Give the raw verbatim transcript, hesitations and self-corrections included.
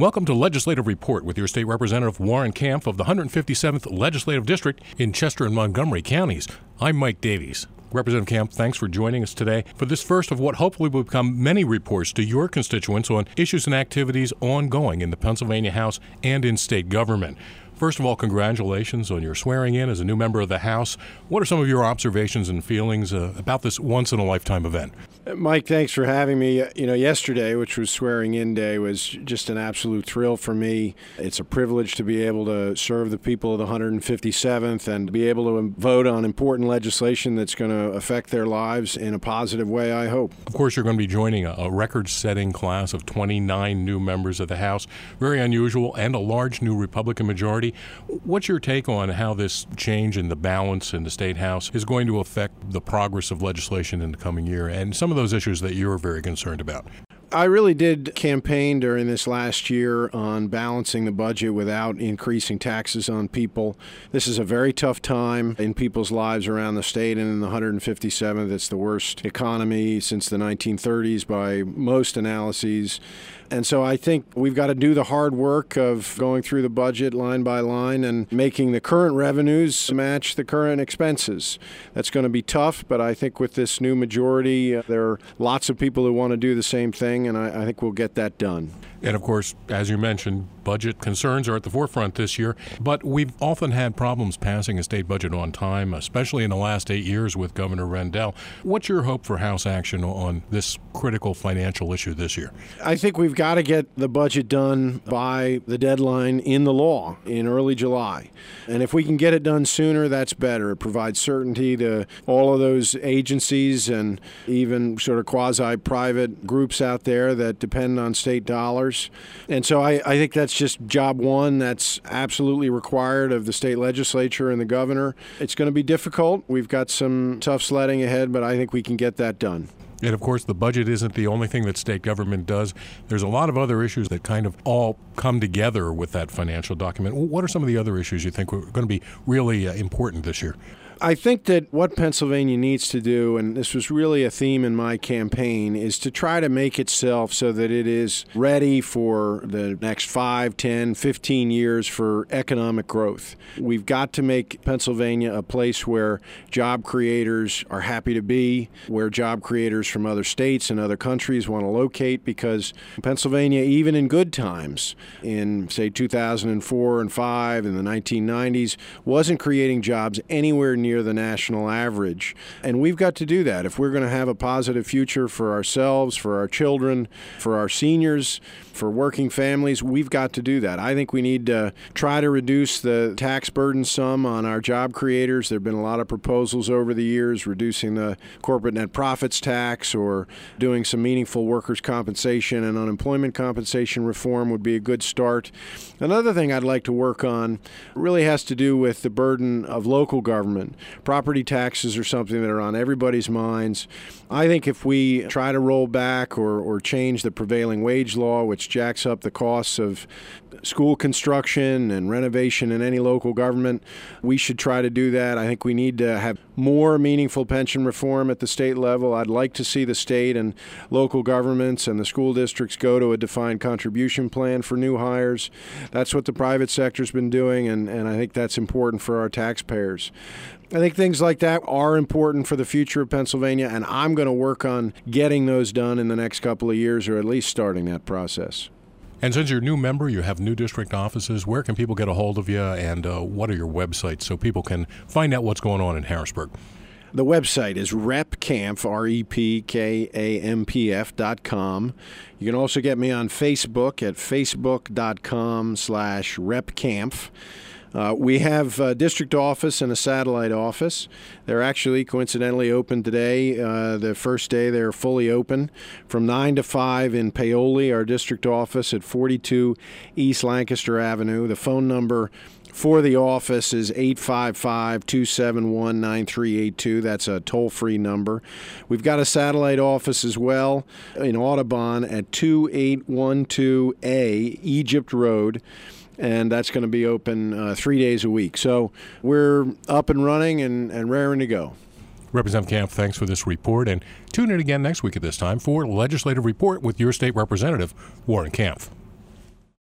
Welcome to Legislative Report with your State Representative Warren Kampf of the one hundred fifty-seventh Legislative District in Chester and Montgomery counties. I'm Mike Davies. Representative Kampf, thanks for joining us today for this first of what hopefully will become many reports to your constituents on issues and activities ongoing in the Pennsylvania House and in state government. First of all, congratulations on your swearing in as a new member of the House. What are some of your observations and feelings uh, about this once-in-a-lifetime event? Mike, thanks for having me. You know, yesterday, which was swearing-in day, was just an absolute thrill for me. It's a privilege to be able to serve the people of the one hundred fifty-seventh and be able to vote on important legislation that's going to affect their lives in a positive way, I hope. Of course, you're going to be joining a, a record-setting class of twenty-nine new members of the House. Very unusual, and a large new Republican majority. What's your take on how this change in the balance in the State House is going to affect the progress of legislation in the coming year and some of those issues that you're very concerned about? I really did campaign during this last year on balancing the budget without increasing taxes on people. This is a very tough time in people's lives around the state, and in the one hundred fifty-seventh, it's the worst economy since the nineteen thirties by most analyses. And so I think we've got to do the hard work of going through the budget line by line and making the current revenues match the current expenses. That's going to be tough, but I think with this new majority, uh, there are lots of people who want to do the same thing, and I, I think we'll get that done. And of course, as you mentioned, budget concerns are at the forefront this year, but we've often had problems passing a state budget on time, especially in the last eight years with Governor Rendell. What's your hope for House action on this critical financial issue this year? I think we've got to get the budget done by the deadline in the law in early July. And if we can get it done sooner, that's better. It provides certainty to all of those agencies and even sort of quasi-private groups out there that depend on state dollars. And so I, I think that's just job one. That's absolutely required of the state legislature and the governor. It's going to be difficult. We've got some tough sledding ahead, but I think we can get that done. And of course, the budget isn't the only thing that state government does. There's a lot of other issues that kind of all come together with that financial document. What are some of the other issues you think are going to be really uh, important this year? I think that what Pennsylvania needs to do, and this was really a theme in my campaign, is to try to make itself so that it is ready for the next five, ten, fifteen years for economic growth. We've got to make Pennsylvania a place where job creators are happy to be, where job creators from other states and other countries want to locate, because Pennsylvania, even in good times, in, say, two thousand four and five, in the nineteen nineties, wasn't creating jobs anywhere near the national average. And we've got to do that. If we're going to have a positive future for ourselves, for our children, for our seniors, for working families, we've got to do that. I think we need to try to reduce the tax burden some on our job creators. There have been a lot of proposals over the years, reducing the corporate net profits tax or doing some meaningful workers' compensation and unemployment compensation reform would be a good start. Another thing I'd like to work on really has to do with the burden of local government. Property taxes are something that are on everybody's minds. I think if we try to roll back or, or change the prevailing wage law, which jacks up the costs of school construction and renovation in any local government, we should try to do that. I think we need to have more meaningful pension reform at the state level. I'd like to see the state and local governments and the school districts go to a defined contribution plan for new hires. That's what the private sector's been doing, and, and I think that's important for our taxpayers. I think things like that are important for the future of Pennsylvania, and I'm going to work on getting those done in the next couple of years, or at least starting that process. And since you're a new member, you have new district offices. Where can people get a hold of you, and uh, what are your websites so people can find out what's going on in Harrisburg? The website is repkampf, R E P K A M P F dot com. You can also get me on Facebook at facebook.com slash repkampf. Uh, we have a district office and a satellite office. They're actually coincidentally open today. Uh, the first day they're fully open from nine to five in Paoli, our district office at forty-two East Lancaster Avenue. The phone number for the office is eight five five, two seven one, nine three eight two. That's a toll-free number. We've got a satellite office as well in Audubon at two eight one two A Egypt Road. And that's going to be open uh, three days a week. So we're up and running and, and raring to go. Representative Kampf, thanks for this report. And tune in again next week at this time for Legislative Report with your state representative, Warren Kampf.